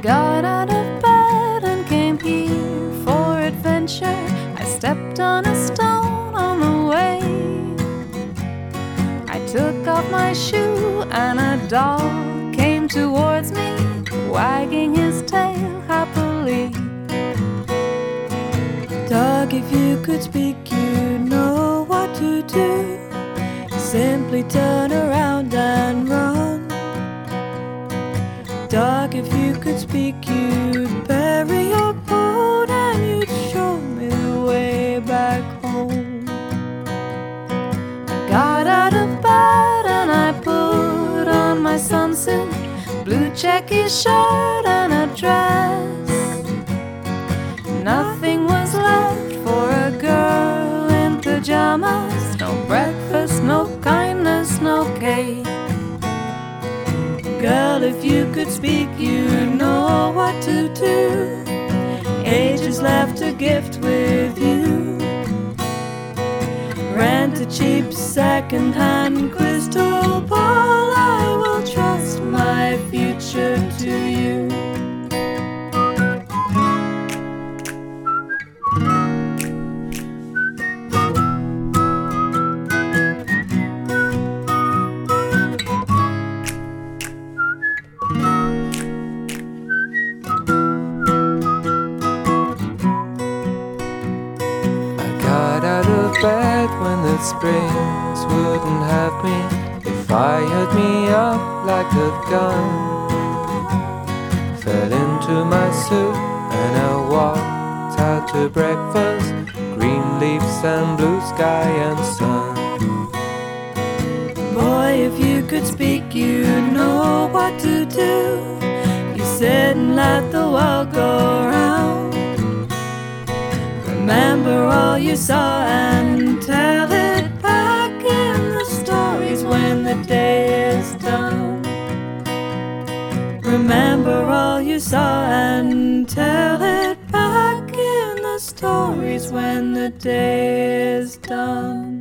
got out of bed and came here for adventure. I stepped on a stone on the way. I took off my shoe and a dog came towards me, wagging his tail happily. Dog, if you could speak, you'd know what to do. Simply turn around and run. Dog, if you could speak, you'd bury your boat and you'd show me the way back home. I got out of bed and I put on my sunsuit, blue checky shirt and a dress. Nothing was left for a girl in pajamas. No breakfast, no kindness, no cake. Girl, if you could speak, you'd know what to do. Ages left a gift with you. Rent a cheap second-hand crystal ball. I will trust my future to you. Bad when the springs wouldn't have me. They fired me up like a gun. Fell into my suit and I walked out to breakfast. Green leaves and blue sky and sun. Boy, if you could speak, you'd know what to do. You sit and let the world go round. Remember all you saw and tell it back in the stories when the day is done. Remember all you saw and tell it back in the stories when the day is done.